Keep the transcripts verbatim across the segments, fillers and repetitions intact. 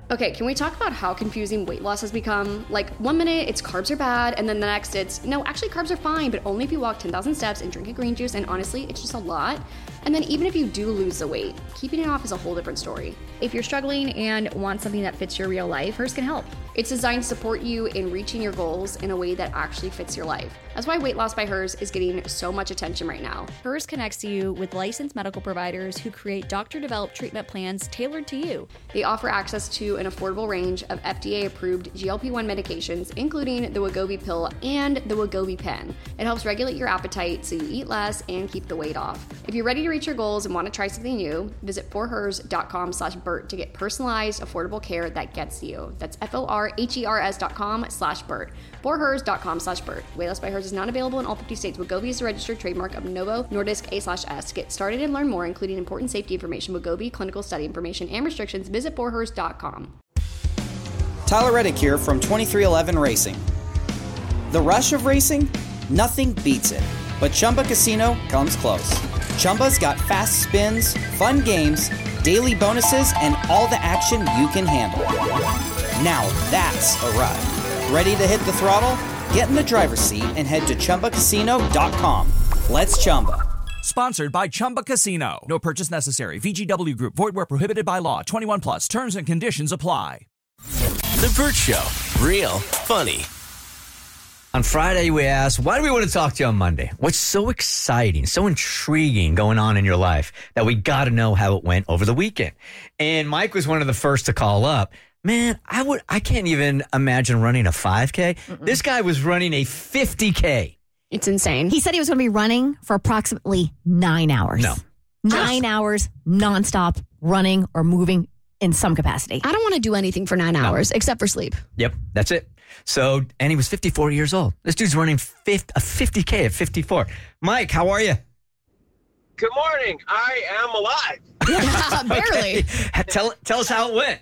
Okay, can we talk about how confusing weight loss has become? Like, one minute it's carbs are bad, and then the next it's, no, actually carbs are fine, but only if you walk ten thousand steps and drink a green juice, and honestly, it's just a lot. And then even if you do lose the weight, keeping it off is a whole different story. If you're struggling and want something that fits your real life, Hers can help. It's designed to support you in reaching your goals in a way that actually fits your life. That's why Weight Loss by Hers is getting so much attention right now. Hers connects you with licensed medical providers who create doctor-developed treatment plans tailored to you. They offer access to an affordable range of F D A-approved G L P one medications, including the Wegovy pill and the Wegovy pen. It helps regulate your appetite so you eat less and keep the weight off. If you're ready to reach your goals and want to try something new, visit forhers.com slash Bert to get personalized, affordable care that gets you. That's F-O-R-H-E-R-S dot com slash Bert. forhers.com slash Bert. Weight Loss by Hers is not available in all fifty states. Wegovy is a registered trademark of Novo Nordisk A slash S. To get started and learn more, including important safety information, Wegovy, clinical study information, and restrictions, visit forhers dot com. Tyler Reddick here from twenty-three eleven Racing. The rush of racing? Nothing beats it. But Chumba Casino comes close. Chumba's got fast spins, fun games, daily bonuses, and all the action you can handle. Now that's a ride. Ready to hit the throttle? Get in the driver's seat and head to Chumba Casino dot com. Let's Chumba. Sponsored by Chumba Casino. No purchase necessary. V G W Group. Void where prohibited by law. twenty-one plus. Terms and conditions apply. The Bert Show. Real funny. On Friday, we asked, why do we want to talk to you on Monday? What's so exciting, so intriguing going on in your life that we got to know how it went over the weekend? And Mike was one of the first to call up. Man, I would, I can't even imagine running a five K. Mm-mm. This guy was running a fifty K. It's insane. He said he was going to be running for approximately nine hours. No. Nine Just. hours nonstop running or moving in some capacity. I don't want to do anything for nine no. hours except for sleep. Yep, that's it. So, and he was fifty-four years old. This dude's running fifty, a fifty K at fifty-four. Mike, how are you? Good morning. I am alive. Yeah, barely. tell, tell us how it went.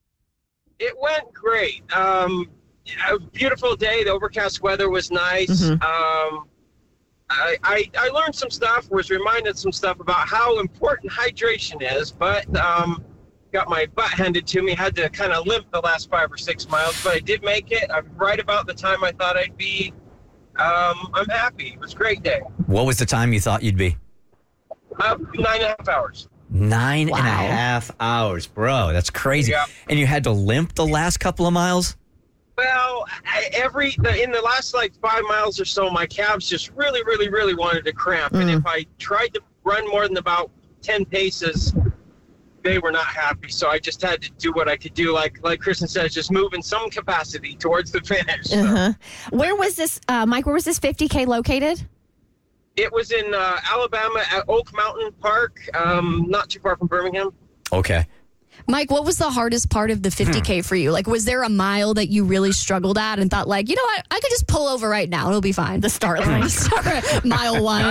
It went great. Um, a beautiful day. The overcast weather was nice. Mm-hmm. Um, I, I, I learned some stuff, was reminded some stuff about how important hydration is, but um, got my butt handed to me. Had to kind of limp the last five or six miles, but I did make it. I'm right about the time I thought I'd be. Um, I'm happy. It was a great day. What was the time you thought you'd be? Uh, nine and a half hours. Nine wow. and a half hours, bro. That's crazy. Yeah. And you had to limp the last couple of miles? Well, I, every the, in the last like five miles or so, my calves just really, really, really wanted to cramp. Mm. And if I tried to run more than about ten paces, they were not happy. So I just had to do what I could do. Like like Kristen says, just move in some capacity towards the finish. So. Uh-huh. Where was this, uh, Mike, where was this fifty K located? It was in uh, Alabama at Oak Mountain Park, um, not too far from Birmingham. Okay. Mike, what was the hardest part of the fifty K for you? Like, was there a mile that you really struggled at and thought, like, you know what, I could just pull over right now. It'll be fine. The start line. Mile one.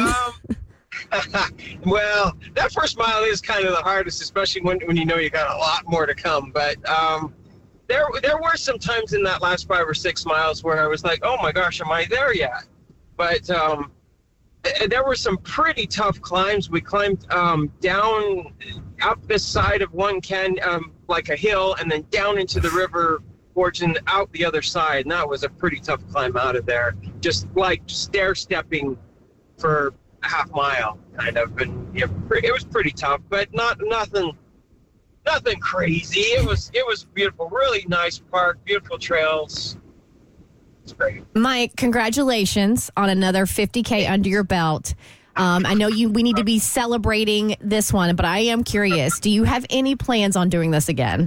Um, well, that first mile is kind of the hardest, especially when, when you know you got a lot more to come. But um, there, there were some times in that last five or six miles where I was like, oh, my gosh, am I there yet? But um, there were some pretty tough climbs. We climbed um, down up this side of one can, um, like a hill, and then down into the river gorge and out the other side. And that was a pretty tough climb out of there. Just like stair stepping for a half mile, kind of. And yeah, it was pretty tough, but not nothing, nothing crazy. It was it was beautiful, really nice park, beautiful trails. It's great. Mike, congratulations on another fifty K under your belt. Um, I know you. We need to be celebrating this one, but I am curious. Do you have any plans on doing this again?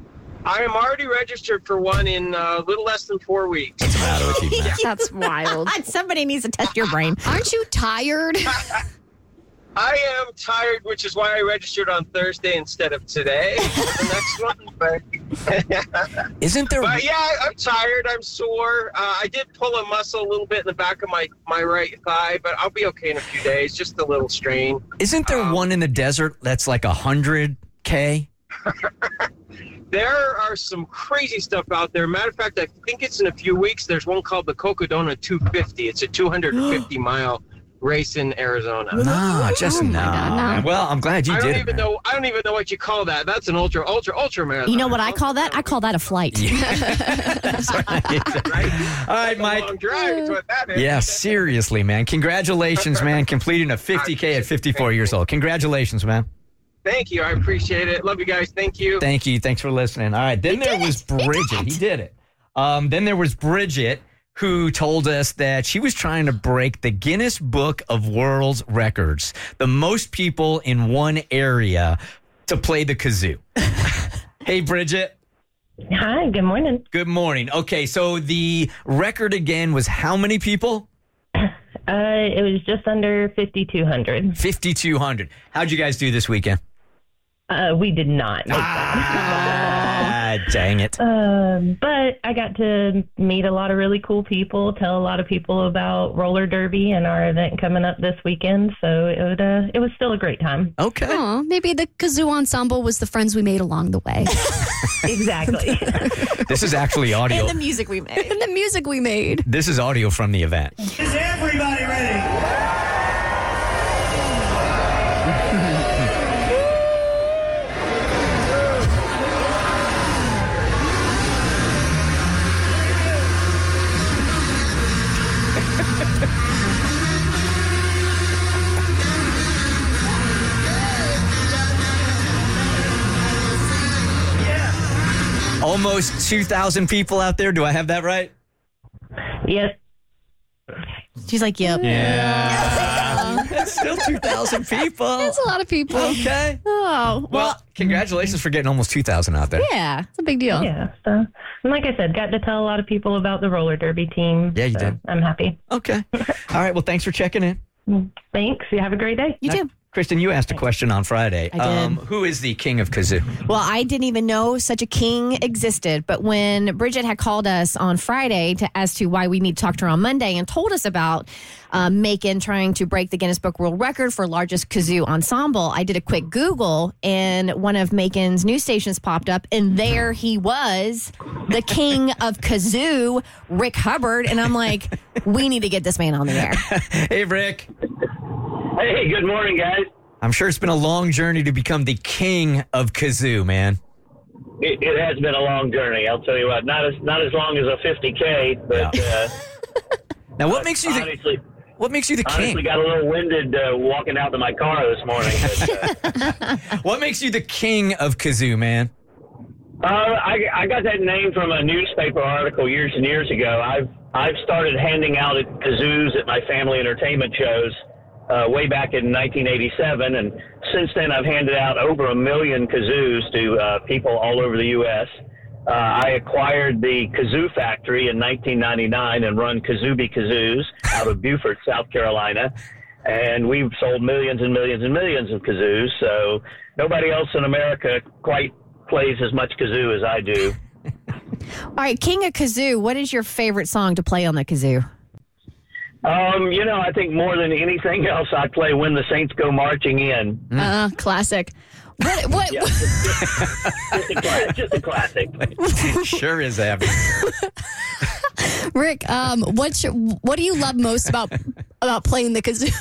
I am already registered for one in a little less than four weeks. What's the matter with you, man? That's wild. Somebody needs to test your brain. Aren't you tired? I am tired, which is why I registered on Thursday instead of today for the next one. But isn't there? But yeah, I'm tired. I'm sore. Uh, I did pull a muscle a little bit in the back of my, my right thigh, but I'll be okay in a few days. Just a little strain. Isn't there um, one in the desert that's like a hundred K? There are some crazy stuff out there. Matter of fact, I think it's in a few weeks. There's one called the Cocodona two fifty. It's a two hundred fifty mile Racing, Arizona. No, just Oh, my no. God, no. Well, I'm glad you I did don't it, even man. know. I don't even know what you call that. That's an ultra, ultra, ultra marathon. You know what I call that? I call that a flight. That's right. Right? All right, A Mike. long drive is what that is. Yeah, seriously, man. Congratulations, man. Completing a fifty K at fifty-four years old. Congratulations, man. Thank you. I appreciate it. Love you guys. Thank you. Thank you. Thanks for listening. All right. Then there was Bridget. He did it. Um, then there was Bridget, who told us that she was trying to break the Guinness Book of World Records, the most people in one area to play the kazoo. Hey, Bridget. Hi, good morning. Good morning. Okay, so the record again was how many people? Uh, it was just under fifty-two hundred. fifty-two hundred. How'd you guys do this weekend? Uh, we did not make Ah, dang it. that. Um, but I got to meet a lot of really cool people, tell a lot of people about roller derby and our event coming up this weekend. So it would, uh, it was still a great time. Okay. Oh, maybe the kazoo ensemble was the friends we made along the way. Exactly. This is actually audio. And the music we made. And the music we made. This is audio from the event. Is everybody ready? Almost two thousand people out there. Do I have that right? Yes. She's like, yep. Yeah. That's still two thousand people. That's a lot of people. Okay. Oh, Well, well, congratulations for getting almost two thousand out there. yeah. It's a big deal. Yeah. So, and like I said, got to tell a lot of people about the roller derby team. Yeah, you so did. I'm happy. Okay. All right. Well, thanks for checking in. Thanks. You have a great day. You Now, too. Kristen, you asked a question on Friday. I did. who is the king of kazoo? Well, I didn't even know such a king existed. But when Bridget had called us on Friday to as to why we need to talk to her on Monday and told us about um, Macon trying to break the Guinness Book World Record for largest kazoo ensemble, I did a quick Google and one of Macon's news stations popped up, and there he was, the king of kazoo, Rick Hubbard. And I'm like, we need to get this man on the air. Hey, Rick. Hey, good morning, guys. I'm sure it's been a long journey to become the king of kazoo, man. It, it has been a long journey. I'll tell you what. Not as not as long as a fifty K, but uh, Now, what makes you the honestly, what makes you the honestly king? got a little winded uh, walking out to my car this morning. But, uh, What makes you the king of kazoo, man? uh, I, I got that name from a newspaper article years and years ago. I've I've started handing out at kazoos at my family entertainment shows uh, way back in nineteen eighty-seven, and since then I've handed out over a million kazoos to uh, people all over the U S Uh, I acquired the Kazoo Factory in nineteen ninety-nine and run Kazooby Kazoos out of Beaufort, South Carolina. And we've sold millions and millions and millions of kazoos. So nobody else in America quite plays as much kazoo as I do. All right, King of Kazoo, what is your favorite song to play on the kazoo? Um, you know, I think more than anything else, I play When the Saints Go Marching In. Uh, classic. What? What? Yeah, just, just, a, cla- just a classic. Sure is, Abby. Rick, um, what's your, what do you love most about about playing the kazoo?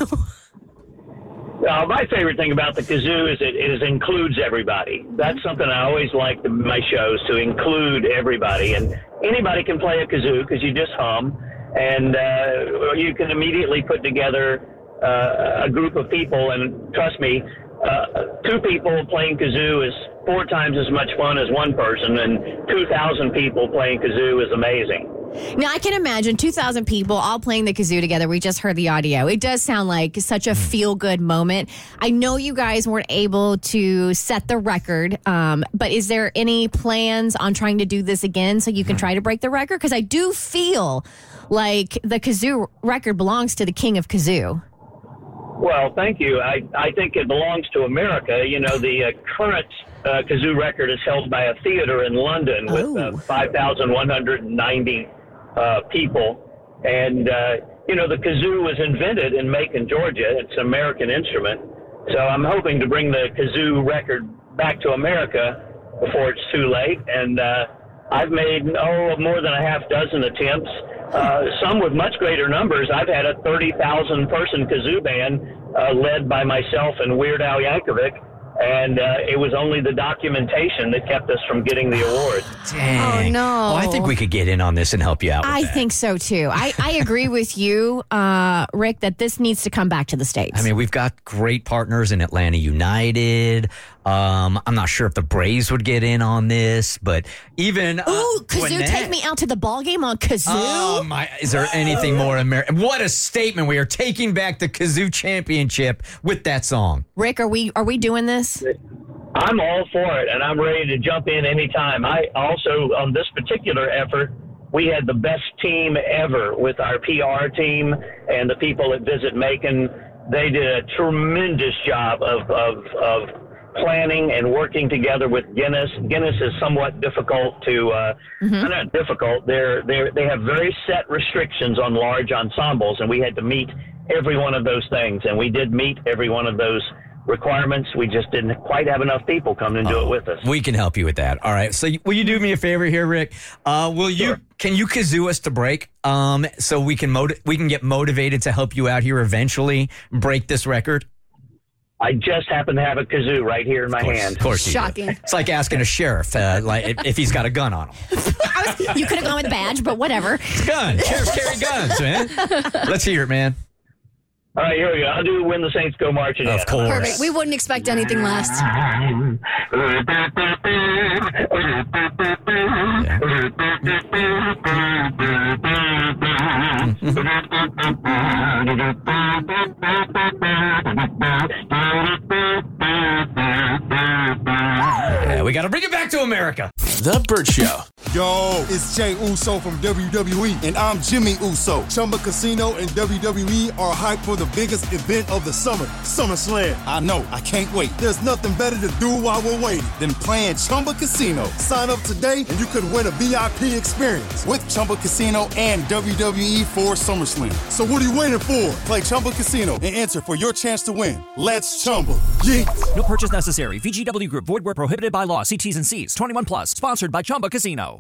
Uh, my favorite thing about the kazoo is it, it is includes everybody. That's something I always like in my shows, to include everybody. And anybody can play a kazoo because you just hum, and uh, you can immediately put together uh, a group of people. And trust me, uh, two people playing kazoo is four times as much fun as one person, and two thousand people playing kazoo is amazing. Now, I can imagine two thousand people all playing the kazoo together. We just heard the audio. It does sound like such a feel-good moment. I know you guys weren't able to set the record, um, but is there any plans on trying to do this again so you can try to break the record? Because I do feel like the kazoo record belongs to the king of kazoo. Well, thank you. I, I think it belongs to America. You know, the uh, current uh, kazoo record is held by a theater in London with uh, five thousand one hundred ninety uh, people. And, uh, you know, the kazoo was invented in Macon, Georgia. It's an American instrument. So I'm hoping to bring the kazoo record back to America before it's too late. And uh, I've made, oh, more than a half dozen attempts, uh, some with much greater numbers. I've had a thirty thousand person kazoo band uh, led by myself and Weird Al Yankovic. And uh, it was only the documentation that kept us from getting the award. Dang. Oh, no. Well, I think we could get in on this and help you out with I that. think so, too. I, I agree with you, uh, Rick, that this needs to come back to the States. I mean, we've got great partners in Atlanta United. Um, I'm not sure if the Braves would get in on this, but even... Uh, Ooh, kazoo, Gwinnett- take me out to the ball game on kazoo. Oh, my. Is there anything more American? What a statement. We are taking back the kazoo championship with that song. Rick, are we are we doing this? I'm all for it, and I'm ready to jump in anytime. I also, on this particular effort, we had the best team ever with our P R team and the people at Visit Macon. They did a tremendous job of, of, of planning and working together with Guinness. Guinness is somewhat difficult to, uh, mm-hmm. not difficult, they're, they're, they have very set restrictions on large ensembles, and we had to meet every one of those things, and we did meet every one of those requirements. We just didn't quite have enough people come and do oh, it with us. We can help you with that. All right. So will you do me a favor here, Rick? Uh, will you? Sure. Can you kazoo us to break? Um, so we can motiv- we can get motivated to help you out here eventually break this record. I just happen to have a kazoo right here in my Of course, hand. Of course, you Shocking. do. It's like asking a sheriff, uh, like if, if he's got a gun on him. I was, you could have gone with badge, but whatever. It's a gun. Sheriffs carry guns, man. Let's hear it, man. All right, here we go. I'll do When the Saints Go Marching In. Of course. Perfect. We wouldn't expect anything less. Yeah, we got to bring it back to America. The Burt Show. Yo, it's Jay Uso from W W E, and I'm Jimmy Uso. Chumba Casino and W W E are hyped for the biggest event of the summer, SummerSlam. I know, I can't wait. There's nothing better to do while we're waiting than playing Chumba Casino. Sign up today, and you could win a V I P experience with Chumba Casino and W W E for SummerSlam. So what are you waiting for? Play Chumba Casino and enter for your chance to win. Let's Chumba. Yeah. No purchase necessary. V G W Group. Void where prohibited by law. See T's and C's. twenty-one plus. Sponsored by Chumba Casino.